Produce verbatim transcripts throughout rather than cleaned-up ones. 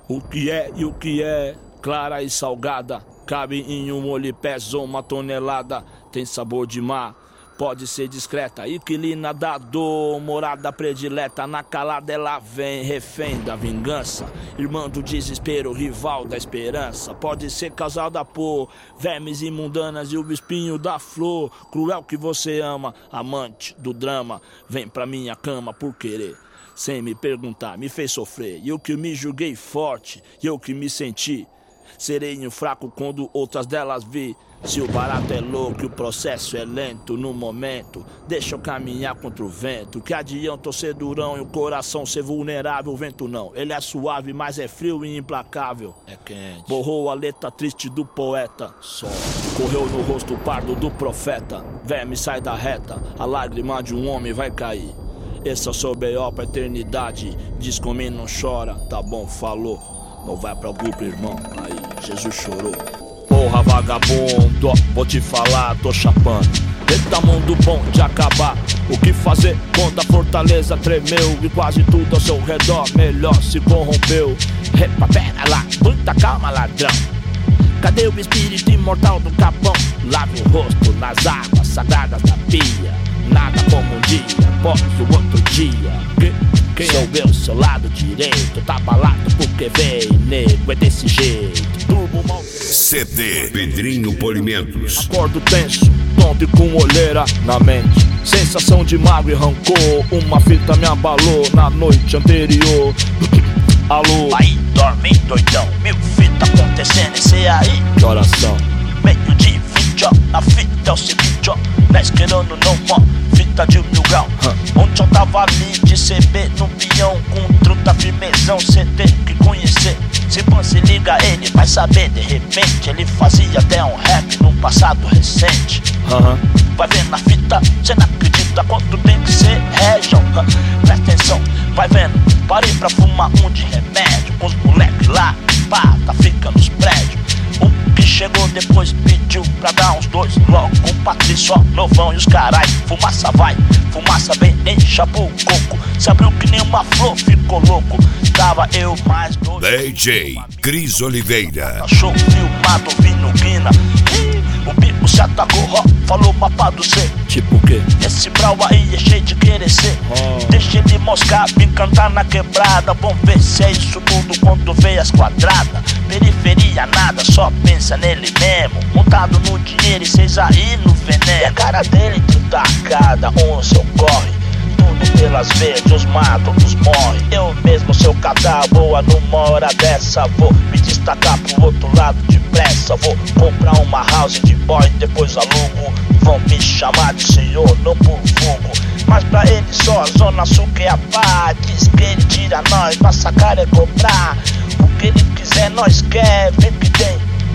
O que é e o que é, clara e salgada, cabe em um olho e pesa uma tonelada. Tem sabor de mar, pode ser discreta, inquilina da dor, morada predileta. Na calada ela vem, refém da vingança, irmã do desespero, rival da esperança. Pode ser causada por vermes imundanas e o espinho da flor. Cruel que você ama, amante do drama, vem pra minha cama por querer, sem me perguntar, me fez sofrer. E eu que me julguei forte, e eu que me senti sereno fraco quando outras delas vi. Se o barato é louco e o processo é lento, no momento deixa eu caminhar contra o vento. Que adianta eu ser durão e o coração ser vulnerável? O vento não, ele é suave, mas é frio e implacável. É quente. Borrou a letra triste do poeta, só correu no rosto pardo do profeta. Verme sai da reta, a lágrima de um homem vai cair. Esse é o seu B O pra eternidade. Diz comigo, não chora, tá bom, falou. Não vai pra grupo, irmão, aí Jesus chorou. Porra vagabundo, vou te falar, tô chapando. Eita mundo bom de acabar. O que fazer quando a fortaleza tremeu e quase tudo ao seu redor melhor se corrompeu? Epa, pera lá, muita calma, ladrão. Cadê o espírito imortal do capão? Lave o rosto nas águas sagradas da pia. Nada como um dia após o outro dia. Que? Quem sou eu, seu lado direito? Tá balado porque vem, nego, é desse jeito. Turbo mal. C D Pedrinho Polimentos. Acordo tenso, tonto e com olheira na mente. Sensação de mágoa e rancor. Uma fita me abalou na noite anterior. Alô? Aí dorme doidão, mil fita acontecendo, esse aí. Que oração? Meio de vinte, ó, na fita é o seguinte, ó. Não esperando não, ó, fita de mil grau. Huh. Ontem eu tava ali de C B no peão, com truta firmezão, cê tem que conhecer. Se você liga ele, vai saber, de repente ele fazia até um rap num passado recente. Uhum. Vai vendo na fita, cê não acredita quanto tem que ser région. Presta atenção, vai vendo, parei pra fumar um de remédio. Com os moleques lá, pá, tá fica nos prédios. Um que chegou depois pediu pra dar uns dois. Logo com o Patrício, novão e os carai. Fumaça vai, fumaça bem, encha o coco. Se abriu que nem uma flor, ficou louco. Tava eu mais dois. D J Cris Oliveira. Cachorro filmado, ouvindo guina. O bico se atacou, ó, falou mapa do C. Tipo o quê? Esse brau aí é cheio de querer ser. Oh. Deixa ele moscar, me cantar na quebrada. Vamos ver se é isso tudo quando vê as quadradas. Periferia nada, só pensa nele mesmo. Montado no dinheiro e cês aí no veneno. E a cara dele tacada, um seu corre. Tudo pelas verdes, os matam, os morre. Eu mesmo, seu catar boa, numa hora dessa vou me destacar pro outro lado depressa. Vou comprar uma house de boy, depois alugo. Vão me chamar de senhor, não por vulgo. Mas pra ele só a zona sul que é a pá. Diz que ele tira nós, pra sacar é cobrar. O que ele quiser nós quer, vem que tem.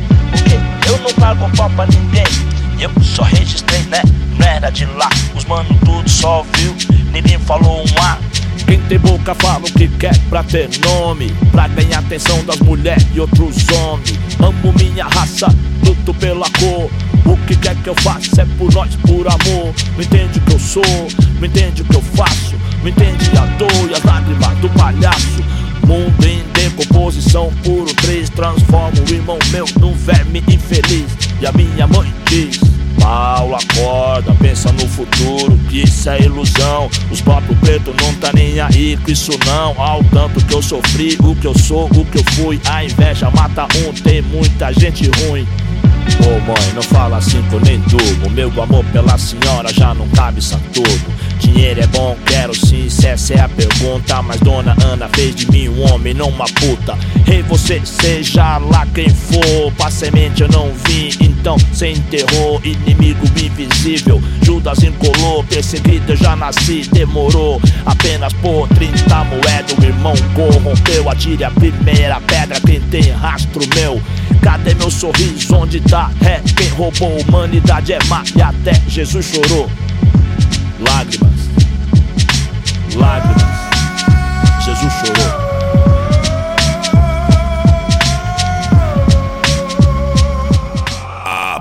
Porque eu não pago pau pra ninguém. Eu só registrei, né? Não era de lá. Os mano tudo só viu, ninguém falou um A. Quem tem boca fala o que quer pra ter nome, pra ganhar atenção das mulheres e outros homens. Amo minha raça, luto pela cor. O que quer que eu faça é por nós, por amor. Não entende o que eu sou, não entende o que eu faço. Não entende a dor e as lágrimas do palhaço. Mundo em decomposição, puro três. Transforma o irmão meu num verme infeliz. E a minha mãe diz: Paulo, acorda, pensa no futuro, que isso é ilusão. Os próprios pretos não tá nem aí com isso não. Ao tanto que eu sofri, o que eu sou, o que eu fui. A inveja mata um, tem muita gente ruim. Ô oh, mãe, não fala assim que eu nem durmo. Meu amor pela senhora já não cabe Saturno. Dinheiro é bom, quero sim, se essa é a pergunta. Mas dona Ana fez de mim um homem, não uma puta. Rei, você seja lá quem for. Pra semente eu não vim, então cê enterrou. Inimigo invisível, Judas encolou. Perseguido eu já nasci, demorou. Apenas por trinta moedas o irmão corrompeu. Atire a primeira pedra quem tem rastro meu. Cadê meu sorriso, onde tá? É quem roubou, humanidade é má e até Jesus chorou. Lágrimas, lágrimas, Jesus chorou.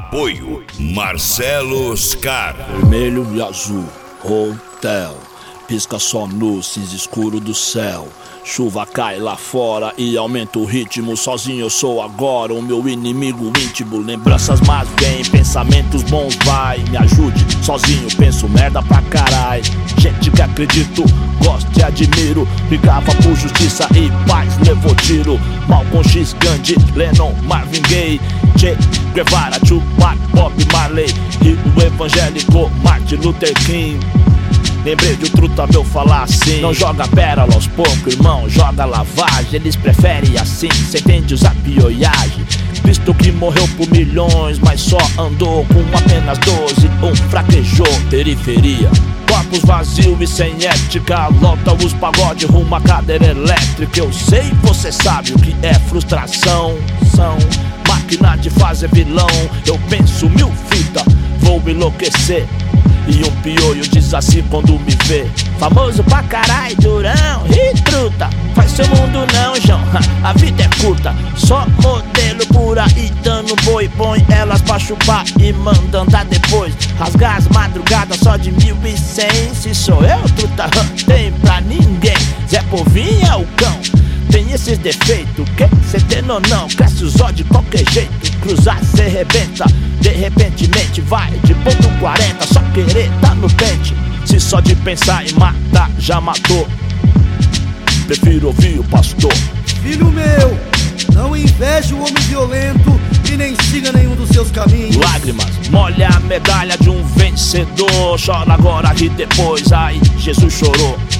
Apoio Marcelo Oscar. Vermelho e azul, hotel, Risca só no cinza escuro do céu. Chuva cai lá fora e aumenta o ritmo. Sozinho eu sou agora o meu inimigo íntimo. Lembranças más vêm, pensamentos bons vai. Me ajude, sozinho penso merda pra carai. Gente que acredito, gosto e admiro. Brigava por justiça e paz, levou tiro. Malcolm X, Gandhi, Lennon, Marvin Gaye, Che Guevara, Tupac, Bob Marley e o evangélico Martin Luther King. Lembrei de o truta meu falar assim: não joga pérola aos poucos, irmão, joga lavagem. Eles preferem assim, cê entende usar pioiagem. Cristo que morreu por milhões, mas só andou com apenas doze, um fraquejou. Periferia, corpos vazios e sem ética. Lota os pagode rumo à cadeira elétrica. Eu sei, você sabe o que é frustração. São máquina de fazer vilão. Eu penso mil fitas, vou enlouquecer. E um pioio diz assim quando me vê: famoso pra carai, durão, e truta. Faz seu mundo não, João, a vida é curta. Só modelo por aí dando boi. Põe elas pra chupar e manda andar depois. Rasgar as madrugadas só de mil e cem. Se sou eu, truta, tem pra ninguém. Zé Povinho é o cão, tem esses defeitos, que cê tem ou não? Cresce os olhos de qualquer jeito. Cruzar cê rebenta, de repentemente vai de ponto quarenta. Só querer tá no pente. Se só de pensar em matar já matou, prefiro ouvir o pastor. Filho meu, não inveje o homem violento e nem siga nenhum dos seus caminhos. Lágrimas, molha a medalha de um vencedor. Chora agora, ri depois, ai, Jesus chorou.